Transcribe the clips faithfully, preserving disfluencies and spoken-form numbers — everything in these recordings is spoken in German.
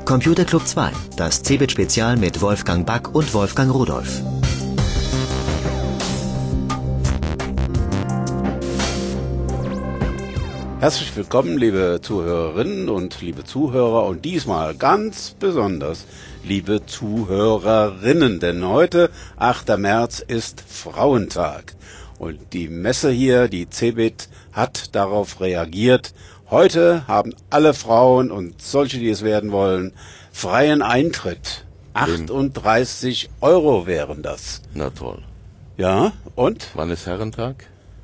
Computer Club zwei, das Cebit-Spezial mit Wolfgang Back und Wolfgang Rudolph. Herzlich willkommen, liebe Zuhörerinnen und liebe Zuhörer, und diesmal ganz besonders liebe Zuhörerinnen, denn heute, achter März, ist Frauentag. Und die Messe hier, die Cebit, hat darauf reagiert. Heute haben alle Frauen und solche, die es werden wollen, freien Eintritt. achtunddreißig Euro wären das. Na toll. Ja, und? Wann ist Herrentag?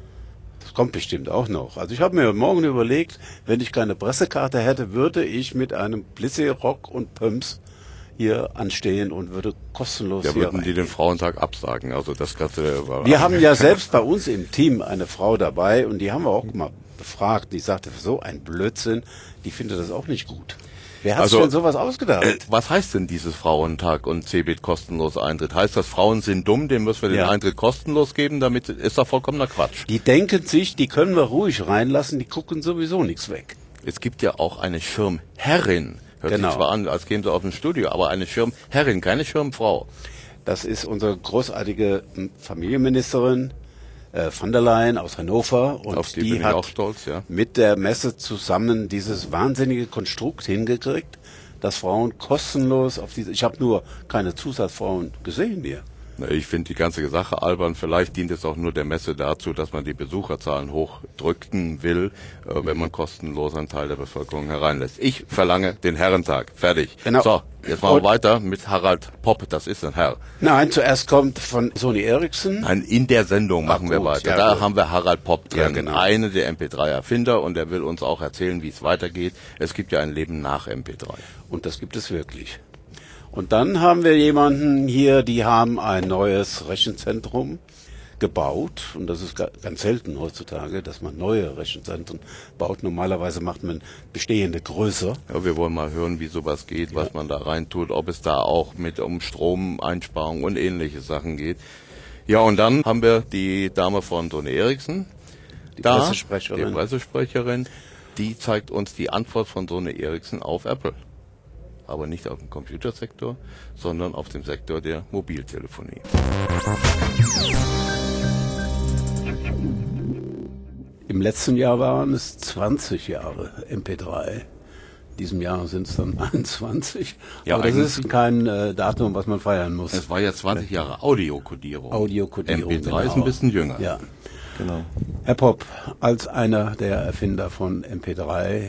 Das kommt bestimmt auch noch. Also ich habe mir morgen überlegt, wenn ich keine Pressekarte hätte, würde ich mit einem Plissé-Rock und Pumps hier anstehen und würde kostenlos ja, hier würden die reingehen. den Frauentag absagen? Also das kannst du ja über. Wir haben ja selbst bei uns im Team eine Frau dabei und die haben wir auch mal befragt. Die sagte, so ein Blödsinn, die findet das auch nicht gut. Wer hat Also, sich denn sowas ausgedacht? Äh, was heißt denn dieses Frauentag und Cebit kostenlos Eintritt? Heißt das, Frauen sind dumm, denen müssen wir den Ja. Eintritt kostenlos geben? Damit ist doch vollkommener Quatsch. Die denken sich, die können wir ruhig reinlassen, die gucken sowieso nichts weg. Es gibt ja auch eine Schirmherrin. Hört Genau. sich zwar an, als käme sie aus dem Studio, aber eine Schirmherrin, keine Schirmfrau. Das ist unsere großartige Familienministerin äh, von der Leyen aus Hannover, und Auf die die bin ich hat auch stolz, ja. mit der Messe zusammen dieses wahnsinnige Konstrukt hingekriegt, dass Frauen kostenlos auf diese, ich habe nur keine Zusatzfrauen gesehen hier. Ich finde die ganze Sache albern. Vielleicht dient es auch nur der Messe dazu, dass man die Besucherzahlen hochdrücken will, äh, wenn man kostenlos einen Teil der Bevölkerung hereinlässt. Ich verlange den Herrentag. Fertig. Genau. So, jetzt machen wir Und weiter mit Harald Popp. Das ist ein Herr. Nein, zuerst kommt von Sony Ericsson. Nein, in der Sendung machen Ach, wir gut, weiter. ja, da gut. haben wir Harald Popp drin, Ja, genau. eine der M P drei Erfinder, und der will uns auch erzählen, wie es weitergeht. Es gibt ja ein Leben nach M P drei. Und das gibt es wirklich. Und dann haben wir jemanden hier, die haben ein neues Rechenzentrum gebaut. Und das ist ga- ganz selten heutzutage, dass man neue Rechenzentren baut. Normalerweise macht man bestehende größer. Ja, wir wollen mal hören, wie sowas geht, was man da rein tut, ob es da auch mit um Stromeinsparung und ähnliche Sachen geht. Ja, und dann haben wir die Dame von Sony Ericsson, Die da, Pressesprecherin. die Pressesprecherin, die zeigt uns die Antwort von Sony Ericsson auf Apple. Aber nicht auf dem Computersektor, sondern auf dem Sektor der Mobiltelefonie. Im letzten Jahr waren es zwanzig Jahre M P drei. In diesem Jahr sind es dann einundzwanzig. Ja, Aber das eigentlich- ist kein äh, Datum, was man feiern muss. Es war ja zwanzig Jahre Audiokodierung. Audiokodierung. M P drei ist genau. ein bisschen jünger. Ja. Genau. Herr Popp, als einer der Erfinder von M P drei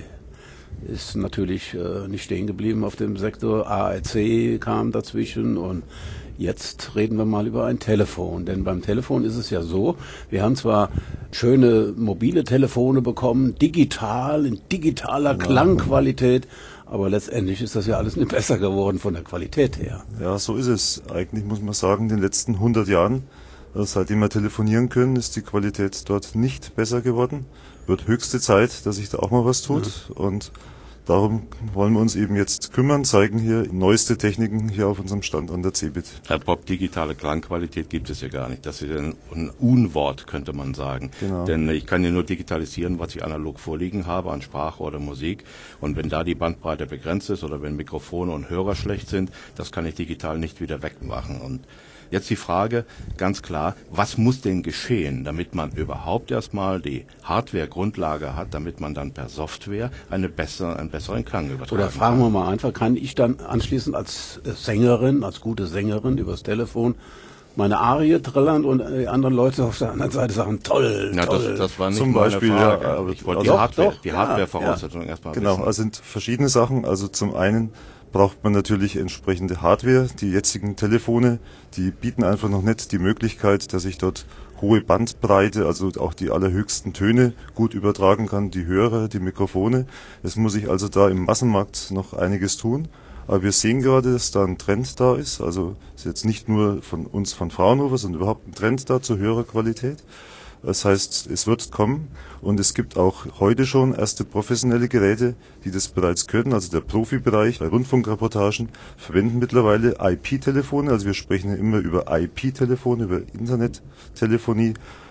ist natürlich äh, nicht stehen geblieben auf dem Sektor. A R C kam dazwischen, und jetzt reden wir mal über ein Telefon. Denn beim Telefon ist es ja so, wir haben zwar schöne mobile Telefone bekommen, digital, in digitaler Klangqualität, aber letztendlich ist das ja alles nicht besser geworden von der Qualität her. Ja, so ist es. Eigentlich muss man sagen, in den letzten hundert Jahren, äh, seitdem wir telefonieren können, ist die Qualität dort nicht besser geworden. Wird höchste Zeit, dass sich da auch mal was tut. Und darum wollen wir uns eben jetzt kümmern, zeigen hier neueste Techniken hier auf unserem Stand an der Cebit. Herr Popp, digitale Klangqualität gibt es ja gar nicht. Das ist ein, ein Unwort, könnte man sagen. Genau. Denn ich kann ja nur digitalisieren, was ich analog vorliegen habe an Sprache oder Musik. Und wenn da die Bandbreite begrenzt ist oder wenn Mikrofone und Hörer schlecht sind, das kann ich digital nicht wieder wegmachen. Und jetzt die Frage, ganz klar, was muss denn geschehen, damit man überhaupt erstmal die Hardware-Grundlage hat, damit man dann per Software eine bessere, einen besseren Klang übertragen Oder fragen wir mal einfach, kann ich dann anschließend als äh, Sängerin, als gute Sängerin übers Telefon meine Arie trillern und die anderen Leute auf der anderen Seite sagen, toll, Ja, toll. das, das war nicht Zum meine Beispiel, Frage. ja, aber- ich wollte also- die Hardware, Doch, die ja, Hardware-Voraussetzungen erstmal Genau, wissen. also sind verschiedene Sachen. Also zum einen braucht man natürlich entsprechende Hardware. Die jetzigen Telefone, die bieten einfach noch nicht die Möglichkeit, dass ich dort hohe Bandbreite, also auch die allerhöchsten Töne gut übertragen kann, die Hörer, die Mikrofone. Es muss sich also da im Massenmarkt noch einiges tun. Aber wir sehen gerade, dass da ein Trend da ist. Also ist jetzt nicht nur von uns von Fraunhofer, sondern überhaupt ein Trend da zur höherer Qualität. Das heißt, es wird kommen, und es gibt auch heute schon erste professionelle Geräte, die das bereits können. Also der Profibereich bei Rundfunkreportagen verwenden mittlerweile I P-Telefone. Also wir sprechen immer über I P-Telefone, über Internettelefonie.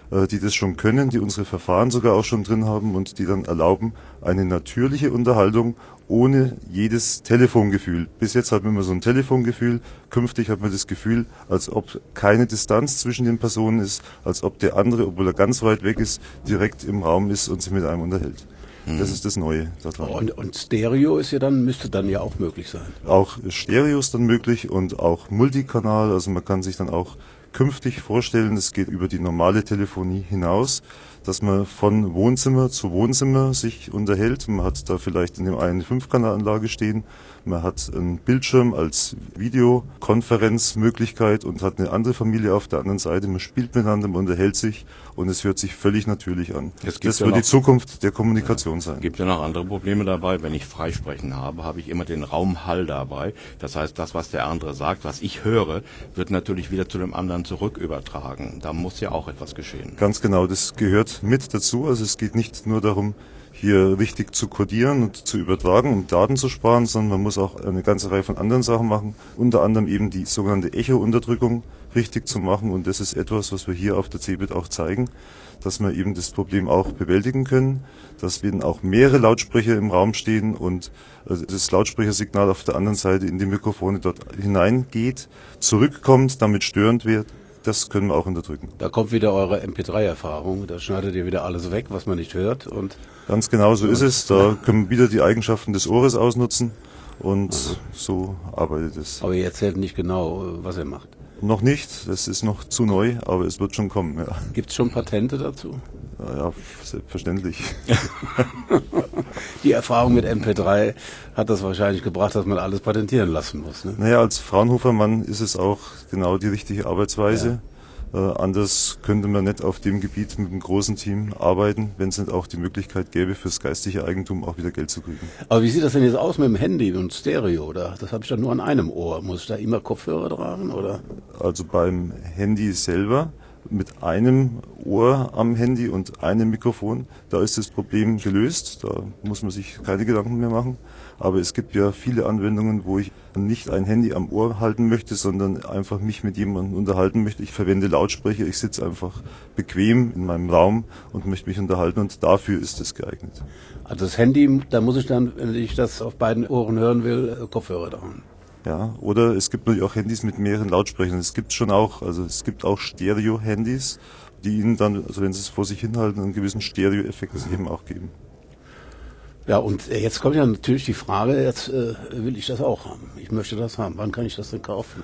äh, die das schon können, die unsere Verfahren sogar auch schon drin haben und die dann erlauben, eine natürliche Unterhaltung ohne jedes Telefongefühl. Bis jetzt hat man immer so ein Telefongefühl, künftig hat man das Gefühl, als ob keine Distanz zwischen den Personen ist, als ob der andere, obwohl er ganz weit weg ist, direkt im Raum ist und sich mit einem unterhält. Mhm. Das ist das Neue daran. Und, und Stereo ist ja dann, müsste dann ja auch möglich sein. Auch Stereo ist dann möglich und auch Multikanal, also man kann sich dann auch künftig vorstellen, es geht über die normale Telefonie hinaus, dass man von Wohnzimmer zu Wohnzimmer sich unterhält. Man hat da vielleicht in dem einen eine Fünf-Kanal-Anlage stehen, man hat einen Bildschirm als Videokonferenzmöglichkeit und hat eine andere Familie auf der anderen Seite. Man spielt miteinander, man unterhält sich und es hört sich völlig natürlich an. Das ja wird die Zukunft der Kommunikation sein. Es gibt ja noch andere Probleme dabei. Wenn ich Freisprechen habe, habe ich immer den Raumhall dabei. Das heißt, das, was der andere sagt, was ich höre, wird natürlich wieder zu dem anderen zurück übertragen. Da muss ja auch etwas geschehen. Ganz genau, das gehört mit dazu. Also es geht nicht nur darum, hier richtig zu codieren und zu übertragen, um Daten zu sparen, sondern man muss auch eine ganze Reihe von anderen Sachen machen, unter anderem eben die sogenannte Echo-Unterdrückung richtig zu machen und das ist etwas, was wir hier auf der C eBIT auch zeigen, dass wir eben das Problem auch bewältigen können, dass eben auch mehrere Lautsprecher im Raum stehen und das Lautsprechersignal auf der anderen Seite in die Mikrofone dort hineingeht, zurückkommt, damit störend wird. Das können wir auch unterdrücken. Da kommt wieder eure M P drei Erfahrung, da schneidet ihr wieder alles weg, was man nicht hört. Und ganz genau so ist es, da können wir wieder die Eigenschaften des Ohres ausnutzen und Aha. so arbeitet es. Aber ihr erzählt nicht genau, was ihr macht. Noch nicht, das ist noch zu neu, aber es wird schon kommen. Ja. Gibt es schon Patente dazu? Ja, ja, selbstverständlich. Die Erfahrung mit M P drei hat das wahrscheinlich gebracht, dass man alles patentieren lassen muss. Ne? Naja, als Fraunhofer-Mann ist es auch genau die richtige Arbeitsweise. Ja. Äh, anders könnte man nicht auf dem Gebiet mit einem großen Team arbeiten, wenn es nicht auch die Möglichkeit gäbe, fürs geistige Eigentum auch wieder Geld zu kriegen. Aber wie sieht das denn jetzt aus mit dem Handy und Stereo? Oder? Das habe ich dann nur an einem Ohr. Muss ich da immer Kopfhörer tragen? Oder? Also beim Handy selber mit einem Ohr am Handy und einem Mikrofon, da ist das Problem gelöst, da muss man sich keine Gedanken mehr machen. Aber es gibt ja viele Anwendungen, wo ich nicht ein Handy am Ohr halten möchte, sondern einfach mich mit jemandem unterhalten möchte. Ich verwende Lautsprecher, ich sitze einfach bequem in meinem Raum und möchte mich unterhalten und dafür ist es geeignet. Also das Handy, da muss ich dann, wenn ich das auf beiden Ohren hören will, Kopfhörer dran. Ja, oder es gibt natürlich auch Handys mit mehreren Lautsprechern. Es gibt schon auch, also es gibt auch Stereo-Handys, die Ihnen dann, also wenn Sie es vor sich hinhalten, einen gewissen Stereo-Effekt mhm. eben auch geben. Ja, und jetzt kommt ja natürlich die Frage, jetzt äh, will ich das auch haben. Ich möchte das haben. Wann kann ich das denn kaufen?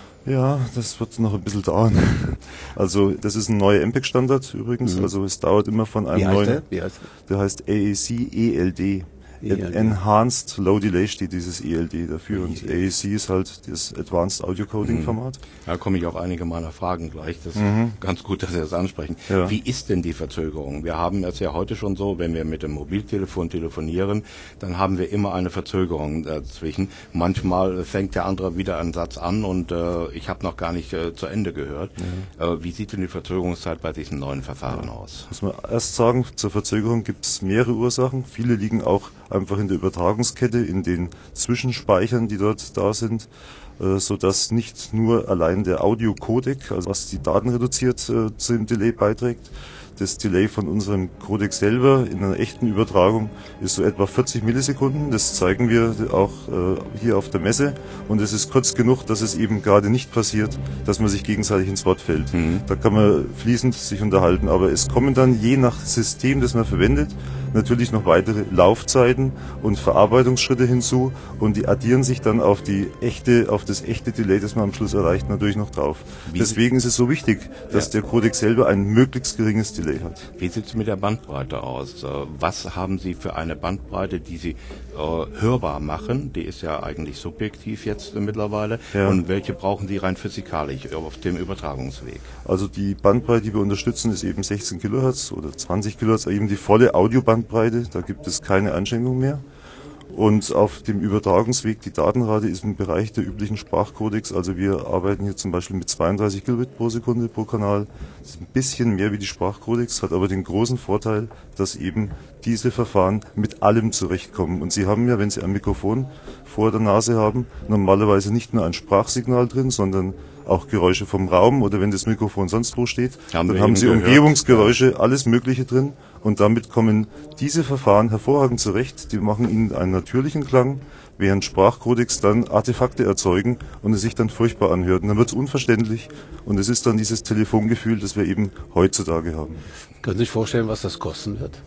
Ja, das wird noch ein bisschen dauern. Also das ist ein neuer M P E G-Standard übrigens. Mhm. Also es dauert immer von einem Wie heißt neuen. Der? Wie heißt der? Der heißt A A C E L D. E L D. Enhanced Low Delay steht dieses E L D dafür und A A C ist halt das Advanced Audio Coding Format. Da komme ich auf einige meiner Fragen gleich. Das ist mhm. ganz gut, dass Sie das ansprechen. Ja. Wie ist denn die Verzögerung? Wir haben es ja heute schon so, wenn wir mit dem Mobiltelefon telefonieren, dann haben wir immer eine Verzögerung dazwischen. Manchmal fängt der andere wieder einen Satz an und äh, ich habe noch gar nicht äh, zu Ende gehört. Ja. Äh, wie sieht denn die Verzögerungszeit bei diesen neuen Verfahren ja. aus? Muss man erst sagen, zur Verzögerung gibt es mehrere Ursachen. Viele liegen auch einfach in der Übertragungskette, in den Zwischenspeichern, die dort da sind, äh, so dass nicht nur allein der Audio-Codec, also was die Daten reduziert, äh, zum Delay beiträgt. Das Delay von unserem Codec selber in einer echten Übertragung ist so etwa vierzig Millisekunden. Das zeigen wir auch äh, hier auf der Messe. Und es ist kurz genug, dass es eben gerade nicht passiert, dass man sich gegenseitig ins Wort fällt. Mhm. Da kann man fließend sich unterhalten. Aber es kommen dann je nach System, das man verwendet, natürlich noch weitere Laufzeiten und Verarbeitungsschritte hinzu. Und die addieren sich dann auf die echte, auf das echte Delay, das man am Schluss erreicht, natürlich noch drauf. Wie Deswegen ist es so wichtig, dass ja. der Codec selber ein möglichst geringes Delay hat. Wie sieht es mit der Bandbreite aus? Was haben Sie für eine Bandbreite, die Sie äh, hörbar machen? Die ist ja eigentlich subjektiv jetzt äh, mittlerweile. Ja. Und welche brauchen Sie rein physikalisch auf dem Übertragungsweg? Also die Bandbreite, die wir unterstützen, ist eben sechzehn Kilohertz oder zwanzig Kilohertz, eben die volle Audiobandbreite. Da gibt es keine Einschränkung mehr. Und auf dem Übertragungsweg, die Datenrate ist im Bereich der üblichen Sprachcodecs. Also wir arbeiten hier zum Beispiel mit zweiunddreißig Kilobit pro Sekunde pro Kanal. Das ist ein bisschen mehr wie die Sprachcodecs, hat aber den großen Vorteil, dass eben diese Verfahren mit allem zurechtkommen. Und Sie haben ja, wenn Sie ein Mikrofon vor der Nase haben, normalerweise nicht nur ein Sprachsignal drin, sondern auch Geräusche vom Raum oder wenn das Mikrofon sonst wo steht. Haben dann wir haben eben Sie gehört. Umgebungsgeräusche, alles Mögliche drin und damit kommen diese Verfahren hervorragend zurecht. Die machen Ihnen einen natürlichen Klang, während Sprachcodecs dann Artefakte erzeugen und es sich dann furchtbar anhört. Und dann wird es unverständlich und es ist dann dieses Telefongefühl, das wir eben heutzutage haben. Können Sie sich vorstellen, was das kosten wird?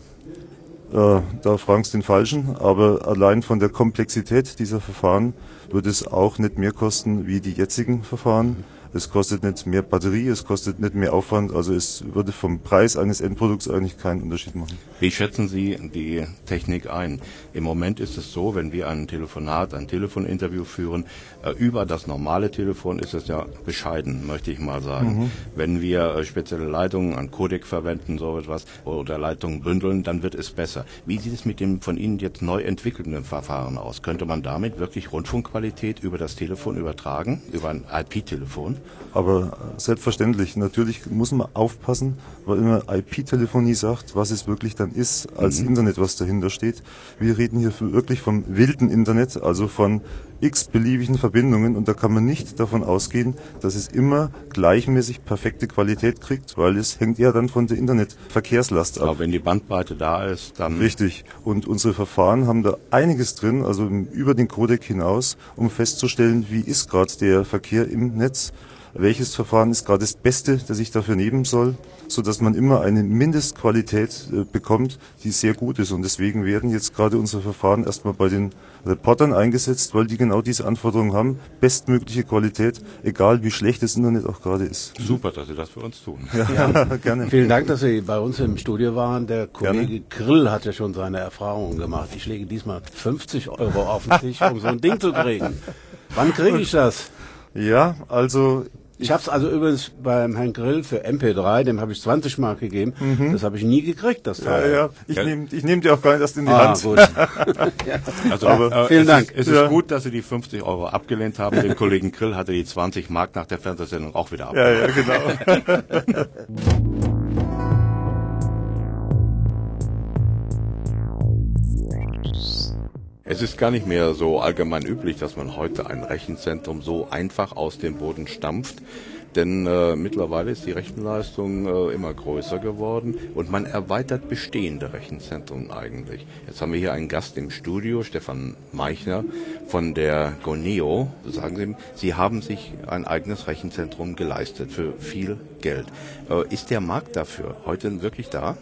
Äh, da fragen Sie den Falschen, aber allein von der Komplexität dieser Verfahren wird es auch nicht mehr kosten wie die jetzigen Verfahren. Es kostet nicht mehr Batterie, es kostet nicht mehr Aufwand, also es würde vom Preis eines Endprodukts eigentlich keinen Unterschied machen. Wie schätzen Sie die Technik ein? Im Moment ist es so, wenn wir ein Telefonat, ein Telefoninterview führen, äh, über das normale Telefon ist es ja bescheiden, möchte ich mal sagen. Mhm. Wenn wir äh, spezielle Leitungen an Codec verwenden, so etwas, oder Leitungen bündeln, dann wird es besser. Wie sieht es mit dem von Ihnen jetzt neu entwickelten Verfahren aus? Könnte man damit wirklich Rundfunkqualität über das Telefon übertragen, über ein I P-Telefon? Aber selbstverständlich, natürlich muss man aufpassen, weil immer I P-Telefonie sagt, was es wirklich dann ist, als mhm. Internet, was dahinter steht. Wir reden hier wirklich vom wilden Internet, also von x beliebigen Verbindungen und da kann man nicht davon ausgehen, dass es immer gleichmäßig perfekte Qualität kriegt, weil es hängt ja dann von der Internetverkehrslast ab. Aber wenn die Bandbreite da ist, dann... Richtig. Und unsere Verfahren haben da einiges drin, also über den Codec hinaus, um festzustellen, wie ist gerade der Verkehr im Netz, welches Verfahren ist gerade das Beste, das ich dafür nehmen soll, so dass man immer eine Mindestqualität äh, bekommt, die sehr gut ist. Und deswegen werden jetzt gerade unsere Verfahren erstmal bei den Reportern eingesetzt, weil die genau diese Anforderungen haben. Bestmögliche Qualität, egal wie schlecht das Internet auch gerade ist. Super, dass Sie das für uns tun. Ja, ja. Gerne. Vielen Dank, dass Sie bei uns im Studio waren. Der Kollege Grill hat ja schon seine Erfahrungen gemacht. Ich lege diesmal fünfzig Euro auf den Tisch, um so ein Ding zu kriegen. Wann kriege ich das? Ja, also... Ich habe es also übrigens beim Herrn Grill für M P drei, dem habe ich zwanzig Mark gegeben. Mhm. Das habe ich nie gekriegt, das Teil. Ja, ja. Ich ja. nehme ich nehm die auch gar nicht erst in die ah, Hand. Gut. ja. Also, aber, äh, vielen es Dank. Ist, es ja. ist gut, dass Sie die fünfzig Euro abgelehnt haben. Den Kollegen Grill hatte die zwanzig Mark nach der Fernsehsendung auch wieder abgelehnt. Ja, ja, genau. Es ist gar nicht mehr so allgemein üblich, dass man heute ein Rechenzentrum so einfach aus dem Boden stampft, denn äh, mittlerweile ist die Rechenleistung äh, immer größer geworden und man erweitert bestehende Rechenzentren eigentlich. Jetzt haben wir hier einen Gast im Studio, Stefan Meichner von der Goneo. Sagen Sie, Sie haben sich ein eigenes Rechenzentrum geleistet für viel Geld. Äh, ist der Markt dafür heute wirklich da?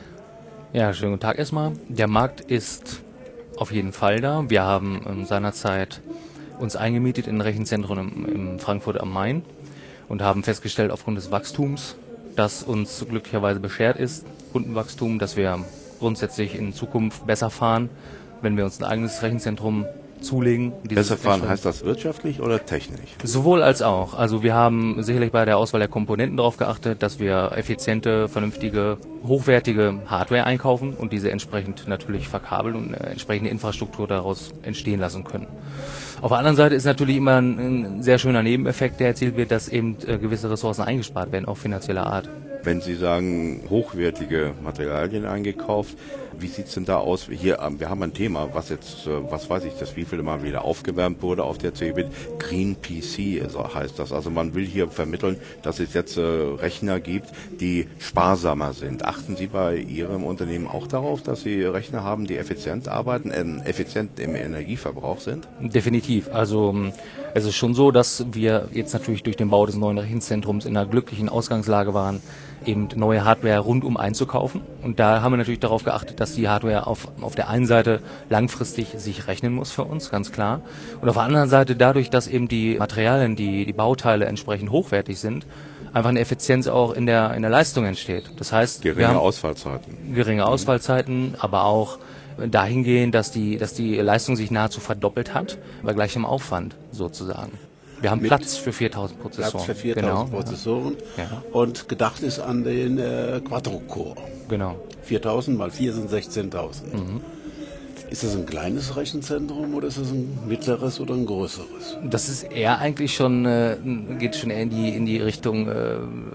Ja, schönen guten Tag erstmal. Der Markt ist auf jeden Fall da. Wir haben ähm, seinerzeit uns eingemietet in ein Rechenzentrum im, im Frankfurt am Main und haben festgestellt, aufgrund des Wachstums, das uns glücklicherweise beschert ist, Kundenwachstum, dass wir grundsätzlich in Zukunft besser fahren, wenn wir uns ein eigenes Rechenzentrum zulegen. Besser fahren heißt das wirtschaftlich oder technisch? Sowohl als auch. Also wir haben sicherlich bei der Auswahl der Komponenten darauf geachtet, dass wir effiziente, vernünftige, hochwertige Hardware einkaufen und diese entsprechend natürlich verkabeln und eine entsprechende Infrastruktur daraus entstehen lassen können. Auf der anderen Seite ist natürlich immer ein, ein sehr schöner Nebeneffekt, der erzielt wird, dass eben äh, gewisse Ressourcen eingespart werden, auch finanzieller Art. Wenn Sie sagen, hochwertige Materialien eingekauft, wie sieht's denn da aus? Hier, wir haben ein Thema, was jetzt, was weiß ich, das wievielte Mal wieder aufgewärmt wurde auf der C eBIT. Green P C heißt das. Also man will hier vermitteln, dass es jetzt äh, Rechner gibt, die sparsamer sind. Achten Sie bei Ihrem Unternehmen auch darauf, dass Sie Rechner haben, die effizient arbeiten, äh, effizient im Energieverbrauch sind? Definitiv. Also es ist schon so, dass wir jetzt natürlich durch den Bau des neuen Rechenzentrums in einer glücklichen Ausgangslage waren, eben neue Hardware rundum einzukaufen. Und da haben wir natürlich darauf geachtet, dass die Hardware auf, auf der einen Seite langfristig sich rechnen muss für uns, ganz klar. Und auf der anderen Seite dadurch, dass eben die Materialien, die, die Bauteile entsprechend hochwertig sind, einfach eine Effizienz auch in der, in der Leistung entsteht. Das heißt, geringe wir haben Ausfallzeiten. Geringe Ausfallzeiten, aber auch dahingehend, dass die, dass die Leistung sich nahezu verdoppelt hat, bei gleichem Aufwand sozusagen. Wir haben Mit Platz für viertausend Prozessoren. Platz für viertausend genau, Prozessoren. Ja. Und gedacht ist an den äh, Quadro-Core. Genau. viertausend mal vier sind sechzehntausend. Mhm. Ist das ein kleines Rechenzentrum oder ist das ein mittleres oder ein größeres? Das ist eher eigentlich schon, äh, geht schon eher in die, in die Richtung äh,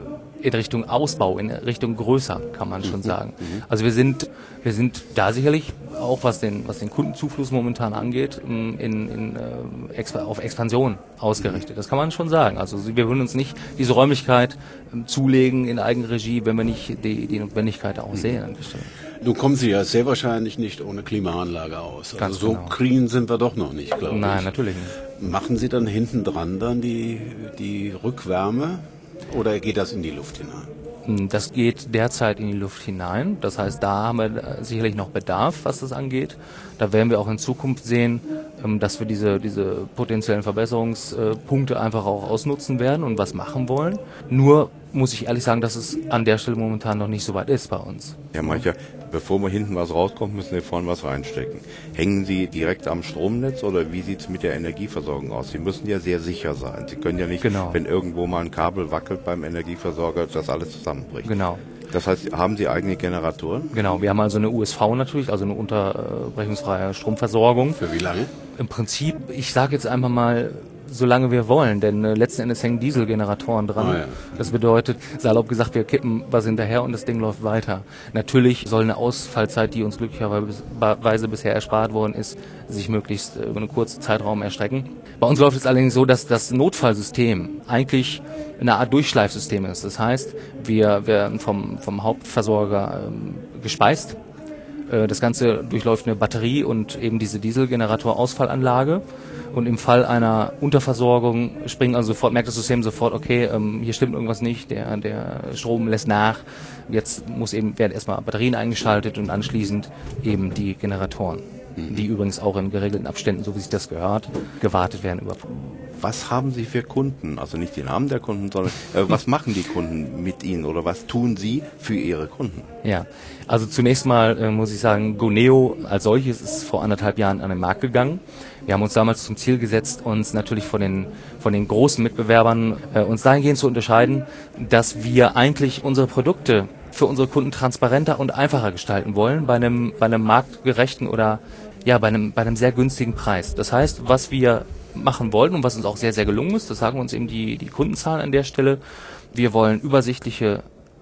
in Richtung Ausbau, in Richtung größer, kann man schon Mhm. sagen. Mhm. Also wir sind, wir sind da sicherlich auch, was den, was den Kundenzufluss momentan angeht, in, in, äh, exp- auf Expansion ausgerichtet. Das kann man schon sagen. Also wir würden uns nicht diese Räumlichkeit ähm, zulegen in Eigenregie, wenn wir nicht die, die Notwendigkeit auch sehen an der Stelle. Nun kommen Sie ja sehr wahrscheinlich nicht ohne Klimaanlage aus. Also Ganz so genau. green sind wir doch noch nicht, glaube ich. Nein, natürlich nicht. Machen Sie dann hinten dran dann die, die Rückwärme oder geht das in die Luft hinein? Das geht derzeit in die Luft hinein. Das heißt, da haben wir sicherlich noch Bedarf, was das angeht. Da werden wir auch in Zukunft sehen, dass wir diese, diese potenziellen Verbesserungspunkte einfach auch ausnutzen werden und was machen wollen. Nur muss ich ehrlich sagen, dass es an der Stelle momentan noch nicht so weit ist bei uns. Ja, mancher, bevor wir hinten was rauskommt, müssen wir vorne was reinstecken. Hängen Sie direkt am Stromnetz oder wie sieht es mit der Energieversorgung aus? Sie müssen ja sehr sicher sein. Sie können ja nicht, Genau. wenn irgendwo mal ein Kabel wackelt beim Energieversorger, dass alles zusammenbricht. Genau. Das heißt, haben Sie eigene Generatoren? Genau, wir haben also eine U S V natürlich, also eine unterbrechungsfreie Stromversorgung. Für wie lange? Im Prinzip, ich sage jetzt einfach mal, solange wir wollen, denn äh, letzten Endes hängen Dieselgeneratoren dran. Ah, ja. Das bedeutet, salopp gesagt, wir kippen was hinterher und das Ding läuft weiter. Natürlich soll eine Ausfallzeit, die uns glücklicherweise bisher erspart worden ist, sich möglichst über einen kurzen Zeitraum erstrecken. Bei uns läuft es allerdings so, dass das Notfallsystem eigentlich eine Art Durchschleifsystem ist. Das heißt, wir werden vom, vom Hauptversorger ähm, gespeist. Äh, das Ganze durchläuft eine Batterie und eben diese Dieselgenerator-Ausfallanlage. Und im Fall einer Unterversorgung springen also sofort, merkt das System sofort, okay, ähm, hier stimmt irgendwas nicht, der, der Strom lässt nach. Jetzt muss eben, werden erstmal Batterien eingeschaltet und anschließend eben die Generatoren, mhm. die übrigens auch in geregelten Abständen, so wie sich das gehört, gewartet werden über. Was haben Sie für Kunden? Also nicht die Namen der Kunden, sondern äh, was machen die Kunden mit Ihnen oder was tun Sie für Ihre Kunden? Ja, also zunächst mal äh, muss ich sagen, Goneo als solches ist vor anderthalb Jahren an den Markt gegangen. Wir haben uns damals zum Ziel gesetzt, uns natürlich von den, von den großen Mitbewerbern äh, uns dahingehend zu unterscheiden, dass wir eigentlich unsere Produkte für unsere Kunden transparenter und einfacher gestalten wollen, bei einem, bei einem marktgerechten oder ja, bei einem, bei einem sehr günstigen Preis. Das heißt, was wir machen wollten und was uns auch sehr, sehr gelungen ist, das sagen uns eben die, die Kundenzahlen an der Stelle. Wir wollen übersichtliche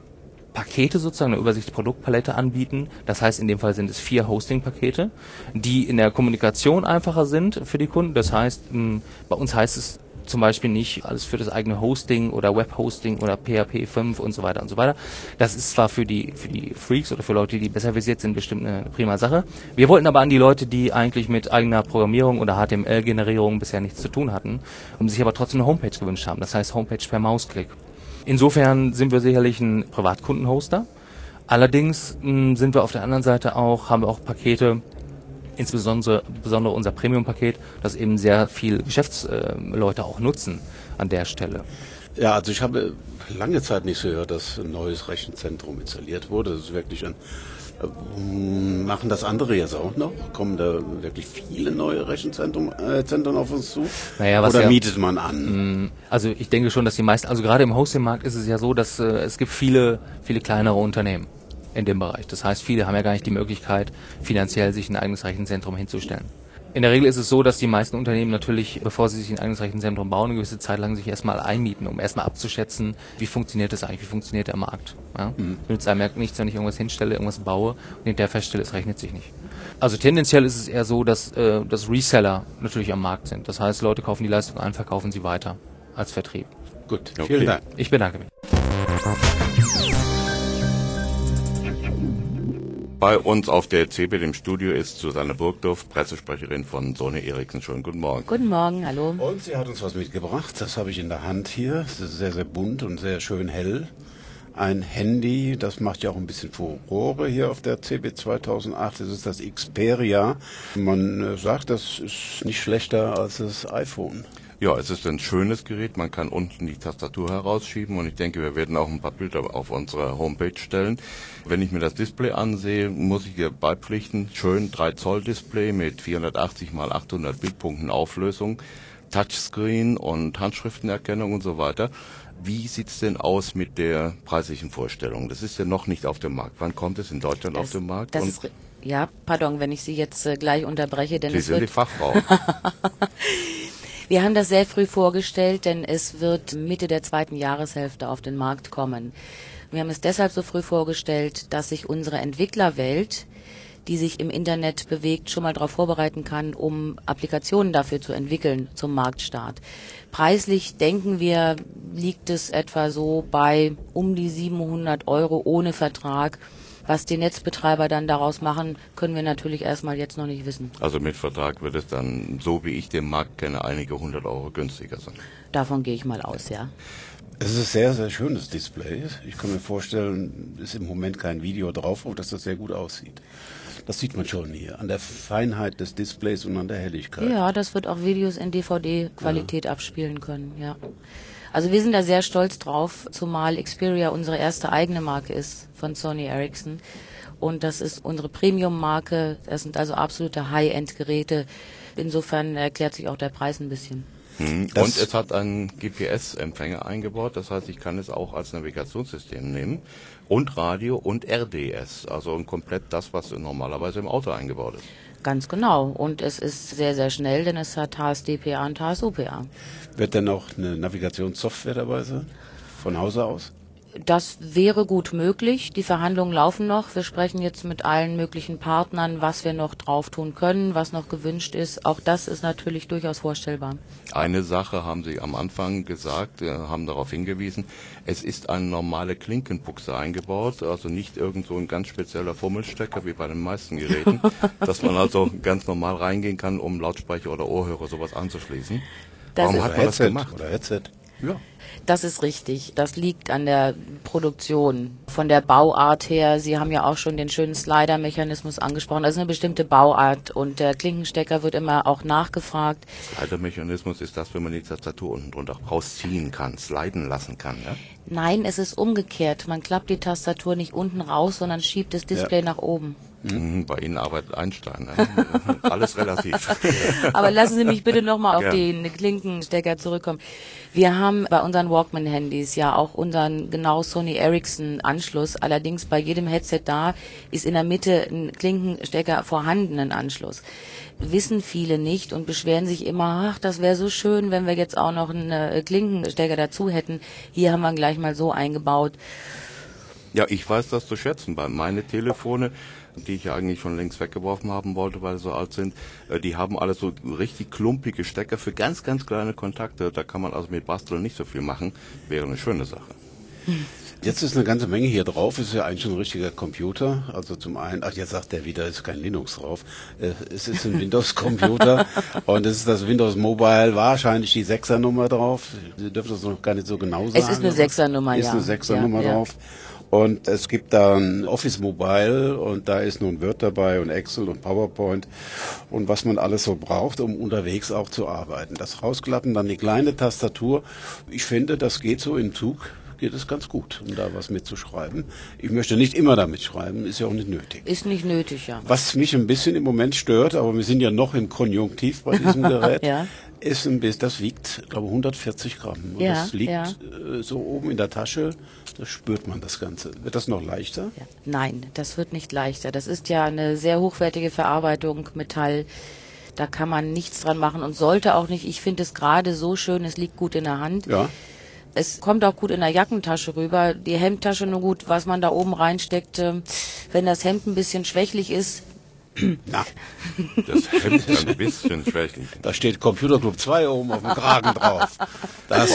Pakete sozusagen, eine übersichtliche Produktpalette anbieten. Das heißt, in dem Fall sind es vier Hosting-Pakete, die in der Kommunikation einfacher sind für die Kunden. Das heißt, mh, bei uns heißt es zum Beispiel nicht alles für das eigene Hosting oder Web-Hosting oder P H P fünf und so weiter und so weiter. Das ist zwar für die für die Freaks oder für Leute, die besser versiert sind, bestimmt eine prima Sache. Wir wollten aber an die Leute, die eigentlich mit eigener Programmierung oder H T M L-Generierung bisher nichts zu tun hatten, und sich aber trotzdem eine Homepage gewünscht haben. Das heißt Homepage per Mausklick. Insofern sind wir sicherlich ein Privatkundenhoster. Allerdings mh, sind wir auf der anderen Seite auch, haben wir auch Pakete, insbesondere besondere unser Premium-Paket, das eben sehr viele Geschäftsleute auch nutzen an der Stelle. Ja, also ich habe lange Zeit nicht so gehört, dass ein neues Rechenzentrum installiert wurde. Das ist wirklich ein... Äh, machen das andere jetzt auch noch? Kommen da wirklich viele neue Rechenzentren äh, Zentren auf uns zu? Naja, was Oder ja, mietet man an? Also ich denke schon, dass die meisten, also gerade im Hosting-Markt ist es ja so, dass äh, es gibt viele, viele kleinere Unternehmen in dem Bereich. Das heißt, viele haben ja gar nicht die Möglichkeit, finanziell sich ein eigenes Rechenzentrum hinzustellen. In der Regel ist es so, dass die meisten Unternehmen natürlich, bevor sie sich ein eigenes Rechenzentrum bauen, eine gewisse Zeit lang sich erstmal einmieten, um erstmal abzuschätzen, wie funktioniert das eigentlich, wie funktioniert der Markt. Ja? Mhm. Nützt einem ja nichts, wenn ich irgendwas hinstelle, irgendwas baue und hinterher feststelle, es rechnet sich nicht. Also tendenziell ist es eher so, dass, äh, dass Reseller natürlich am Markt sind. Das heißt, Leute kaufen die Leistung ein, verkaufen sie weiter als Vertrieb. Gut, okay. Vielen Dank. Ich bedanke mich. Bei uns auf der C eBIT im Studio ist Susanne Burgdorf, Pressesprecherin von Sony Ericsson. Schönen guten Morgen. Guten Morgen, hallo. Und sie hat uns was mitgebracht. Das habe ich in der Hand hier. Es ist sehr, sehr bunt und sehr schön hell. Ein Handy, das macht ja auch ein bisschen Furore hier auf der C eBIT zweitausendacht. Das ist das Xperia. Man sagt, das ist nicht schlechter als das iPhone. Ja, es ist ein schönes Gerät. Man kann unten die Tastatur herausschieben und ich denke, wir werden auch ein paar Bilder auf unsere Homepage stellen. Wenn ich mir das Display ansehe, muss ich hier beipflichten. Schön drei Zoll Display mit vierhundertachtzig mal achthundert Bildpunkten Auflösung, Touchscreen und Handschriftenerkennung und so weiter. Wie sieht's denn aus mit der preislichen Vorstellung? Das ist ja noch nicht auf dem Markt. Wann kommt es in Deutschland das, auf den Markt? Das ist, ja, pardon, wenn ich Sie jetzt äh, gleich unterbreche, denn Sie es sind wird die Fachfrau. Wir haben das sehr früh vorgestellt, denn es wird Mitte der zweiten Jahreshälfte auf den Markt kommen. Wir haben es deshalb so früh vorgestellt, dass sich unsere Entwicklerwelt, die sich im Internet bewegt, schon mal darauf vorbereiten kann, um Applikationen dafür zu entwickeln zum Marktstart. Preislich denken wir, liegt es etwa so bei um die siebenhundert Euro ohne Vertrag. Was die Netzbetreiber dann daraus machen, können wir natürlich erstmal jetzt noch nicht wissen. Also mit Vertrag wird es dann, so wie ich den Markt kenne, einige hundert Euro günstiger sein. Davon gehe ich mal aus, ja. Es ist ein sehr, sehr schönes Display. Ich kann mir vorstellen, ist im Moment kein Video drauf, dass das sehr gut aussieht. Das sieht man schon hier, an der Feinheit des Displays und an der Helligkeit. Ja, das wird auch Videos in D V D-Qualität ja. abspielen können, ja. Also wir sind da sehr stolz drauf, zumal Xperia unsere erste eigene Marke ist von Sony Ericsson. Und das ist unsere Premium-Marke, das sind also absolute High-End-Geräte. Insofern erklärt sich auch der Preis ein bisschen. Hm. Und es hat einen G P S-Empfänger eingebaut, das heißt, ich kann es auch als Navigationssystem nehmen. Und Radio und R D S, also komplett das, was normalerweise im Auto eingebaut ist. Ganz genau. Und es ist sehr, sehr schnell, denn es hat H S D P A und H S O P A. Wird denn auch eine Navigationssoftware dabei sein? Von Hause aus? Das wäre gut möglich. Die Verhandlungen laufen noch. Wir sprechen jetzt mit allen möglichen Partnern, was wir noch drauf tun können, was noch gewünscht ist. Auch das ist natürlich durchaus vorstellbar. Eine Sache haben Sie am Anfang gesagt, haben darauf hingewiesen, es ist eine normale Klinkenbuchse eingebaut, also nicht irgend so ein ganz spezieller Fummelstecker wie bei den meisten Geräten, dass man also ganz normal reingehen kann, um Lautsprecher oder Ohrhörer sowas anzuschließen. Das Warum ist hat man das Headset gemacht? Oder Headset? Ja. Das ist richtig. Das liegt an der Produktion. Von der Bauart her, Sie haben ja auch schon den schönen Slider-Mechanismus angesprochen. Das ist eine bestimmte Bauart und der Klinkenstecker wird immer auch nachgefragt. Slider-Mechanismus ist das, wenn man die Tastatur unten drunter rausziehen kann, sliden lassen kann, ja? Nein, es ist umgekehrt. Man klappt die Tastatur nicht unten raus, sondern schiebt das Display ja. nach oben. Mhm, bei Ihnen arbeitet Einstein. Ne? Alles relativ. Aber lassen Sie mich bitte nochmal auf ja. den Klinkenstecker zurückkommen. Wir haben bei unseren Walkman-Handys ja auch unseren genau Sony Ericsson-Anschluss. Allerdings bei jedem Headset da ist in der Mitte ein Klinkenstecker vorhandenen Anschluss. Wissen viele nicht und beschweren sich immer, ach, das wäre so schön, wenn wir jetzt auch noch einen Klinkenstecker dazu hätten. Hier haben wir ihn gleich mal so eingebaut. Ja, ich weiß das zu schätzen. Bei meine Telefone, die ich ja eigentlich schon längst weggeworfen haben wollte, weil sie so alt sind, die haben alle so richtig klumpige Stecker für ganz, ganz kleine Kontakte. Da kann man also mit Basteln nicht so viel machen. Wäre eine schöne Sache. Jetzt ist eine ganze Menge hier drauf. Ist ja eigentlich schon ein richtiger Computer. Also zum einen, ach, jetzt sagt der wieder, ist kein Linux drauf. Es ist ein Windows-Computer und es ist das Windows Mobile, wahrscheinlich die Sechser-Nummer drauf. Sie dürfen das noch gar nicht so genau sagen. Es ist eine Sechser-Nummer, ja. Ist eine Sechser-Nummer ja, drauf. Ja. Und es gibt da ein Office Mobile und da ist nun Word dabei und Excel und PowerPoint und was man alles so braucht, um unterwegs auch zu arbeiten. Das Rausklappen, dann die kleine Tastatur. Ich finde, das geht so im Zug, geht es ganz gut, um da was mitzuschreiben. Ich möchte nicht immer damit schreiben, ist ja auch nicht nötig. Ist nicht nötig, ja. Was mich ein bisschen im Moment stört, aber wir sind ja noch im Konjunktiv bei diesem Gerät, ja. ist ein bisschen, das wiegt, glaube ich, hundertvierzig Gramm. Und ja, das liegt ja. äh, so oben in der Tasche, da spürt man das Ganze. Wird das noch leichter? Ja. Nein, das wird nicht leichter. Das ist ja eine sehr hochwertige Verarbeitung, Metall. Da kann man nichts dran machen und sollte auch nicht. Ich finde es gerade so schön, es liegt gut in der Hand. Ja. Es kommt auch gut in der Jackentasche rüber. Die Hemdtasche nur gut, was man da oben reinsteckt. Wenn das Hemd ein bisschen schwächlich ist. Na. Das Hemd ein bisschen schwächlich. Da steht Computerclub zwei oben auf dem Kragen drauf. Das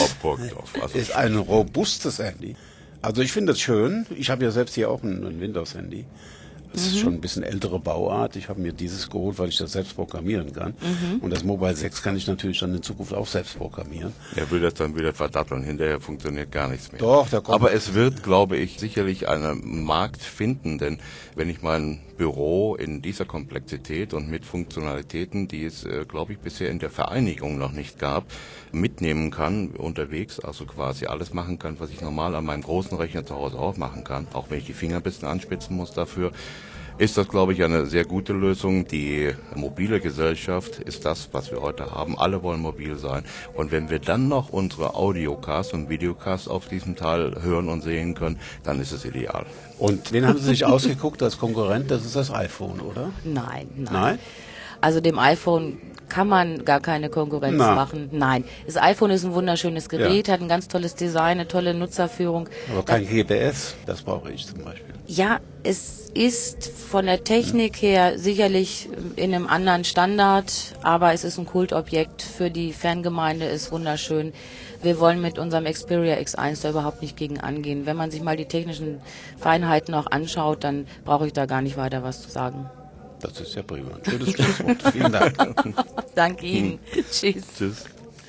ist ein robustes Handy. Also ich finde es schön. Ich habe ja selbst hier auch ein, ein Windows-Handy. Das ist schon ein bisschen ältere Bauart. Ich habe mir dieses geholt, weil ich das selbst programmieren kann. Mhm. Und das Mobile sechs kann ich natürlich dann in Zukunft auch selbst programmieren. Er will das dann wieder verdatteln. Hinterher funktioniert gar nichts mehr. Doch, da kommt. Aber es wird, glaube ich, sicherlich einen Markt finden. Denn wenn ich mein Büro in dieser Komplexität und mit Funktionalitäten, die es, äh, glaube ich, bisher in der Vereinigung noch nicht gab, mitnehmen kann unterwegs, also quasi alles machen kann, was ich normal an meinem großen Rechner zu Hause auch machen kann, auch wenn ich die Finger ein bisschen anspitzen muss dafür, ist das, glaube ich, eine sehr gute Lösung. Die mobile Gesellschaft ist das, was wir heute haben. Alle wollen mobil sein. Und wenn wir dann noch unsere Audiocasts und Videocasts auf diesem Teil hören und sehen können, dann ist es ideal. Und wen haben Sie sich ausgeguckt als Konkurrent? Das ist das iPhone, oder? Nein, nein. Nein? Also dem iPhone kann man gar keine Konkurrenz Na. machen. Nein, das iPhone ist ein wunderschönes Gerät, Ja. hat ein ganz tolles Design, eine tolle Nutzerführung. Aber kein G P S, das brauche ich zum Beispiel. Ja, es ist von der Technik her sicherlich in einem anderen Standard, aber es ist ein Kultobjekt für die Fangemeinde, ist wunderschön. Wir wollen mit unserem Xperia X eins da überhaupt nicht gegen angehen. Wenn man sich mal die technischen Feinheiten auch anschaut, dann brauche ich da gar nicht weiter was zu sagen. Das ist ja prima. Ein schönes Schlusswort. Vielen Dank. Danke Ihnen. Tschüss. Tschüss.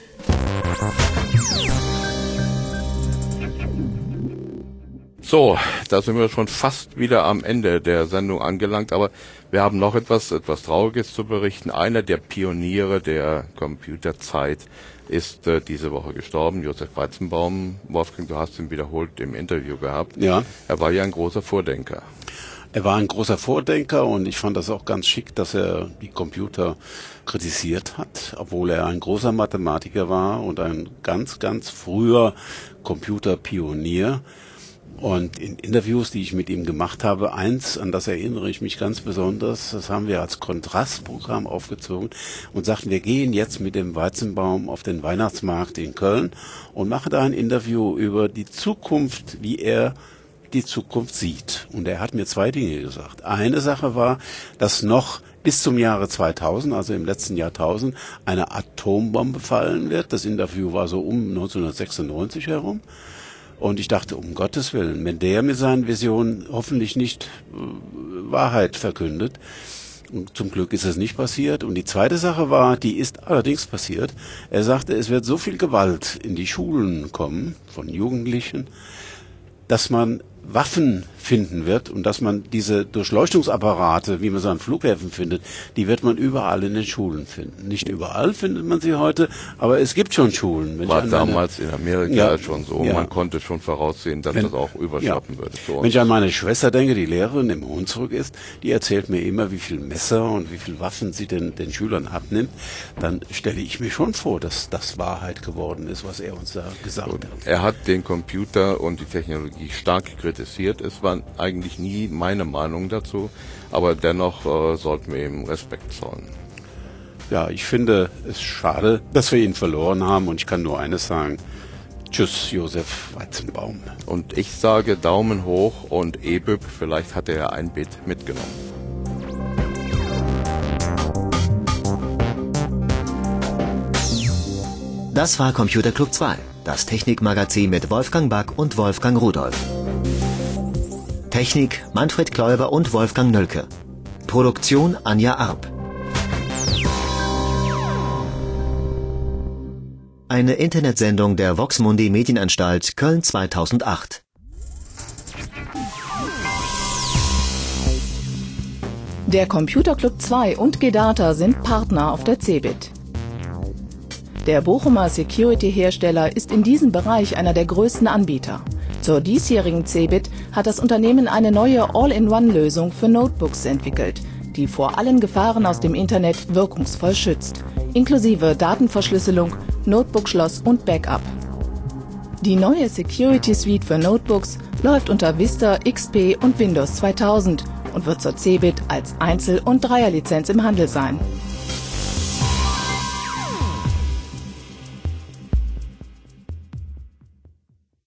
So, da sind wir schon fast wieder am Ende der Sendung angelangt, aber wir haben noch etwas, etwas Trauriges zu berichten. Einer der Pioniere der Computerzeit ist äh, diese Woche gestorben, Josef Weizenbaum. Wolfgang, du hast ihn wiederholt im Interview gehabt. Ja. Er war ja ein großer Vordenker. Er war ein großer Vordenker und ich fand das auch ganz schick, dass er die Computer kritisiert hat, obwohl er ein großer Mathematiker war und ein ganz, ganz früher Computerpionier. Und in Interviews, die ich mit ihm gemacht habe, eins, an das erinnere ich mich ganz besonders, das haben wir als Kontrastprogramm aufgezogen und sagten, wir gehen jetzt mit dem Weizenbaum auf den Weihnachtsmarkt in Köln und machen da ein Interview über die Zukunft, wie er die Zukunft sieht. Und er hat mir zwei Dinge gesagt. Eine Sache war, dass noch bis zum Jahre zweitausend, also im letzten Jahrtausend, eine Atombombe fallen wird. Das Interview war so um neunzehnhundertsechsundneunzig herum. Und ich dachte, um Gottes Willen, wenn der mit seinen Visionen hoffentlich nicht äh, Wahrheit verkündet. Und zum Glück ist es nicht passiert. Und die zweite Sache war, die ist allerdings passiert. Er sagte, es wird so viel Gewalt in die Schulen kommen von Jugendlichen, dass man Waffen finden wird und dass man diese Durchleuchtungsapparate, wie man sie an Flughäfen findet, die wird man überall in den Schulen finden. Nicht überall findet man sie heute, aber es gibt schon Schulen. Wenn War ich an meine, damals in Amerika Ja, schon so. ja. Man konnte schon voraussehen, dass Wenn- das auch überschwappen würde. So. Wenn ich an meine Schwester denke, die Lehrerin im Hunsrück ist, die erzählt mir immer, wie viel Messer und wie viel Waffen sie den, den Schülern abnimmt, dann stelle ich mir schon vor, dass das Wahrheit geworden ist, was er uns da gesagt hat. Er hat den Computer und die Technologie stark kritisiert. Es war eigentlich nie meine Meinung dazu, aber dennoch äh, sollten wir ihm Respekt zollen. Ja, ich finde es schade, dass wir ihn verloren haben und ich kann nur eines sagen. Tschüss, Josef Weizenbaum. Und ich sage Daumen hoch und E B U B, vielleicht hat er ja ein Bit mitgenommen. Das war Computer Club zwei, das Technikmagazin mit Wolfgang Back und Wolfgang Rudolph. Technik Manfred Kläuber und Wolfgang Nölke. Produktion Anja Arp. Eine Internetsendung der Vox-Mundi Medienanstalt Köln zweitausendacht. Der Computer Club zwei und Gedata sind Partner auf der CeBIT. Der Bochumer Security-Hersteller ist in diesem Bereich einer der größten Anbieter. Zur diesjährigen CeBIT hat das Unternehmen eine neue All-in-One-Lösung für Notebooks entwickelt, die vor allen Gefahren aus dem Internet wirkungsvoll schützt, inklusive Datenverschlüsselung, Notebook-Schloss und Backup. Die neue Security Suite für Notebooks läuft unter Vista, X P und Windows zweitausend und wird zur CeBIT als Einzel- und Dreierlizenz im Handel sein.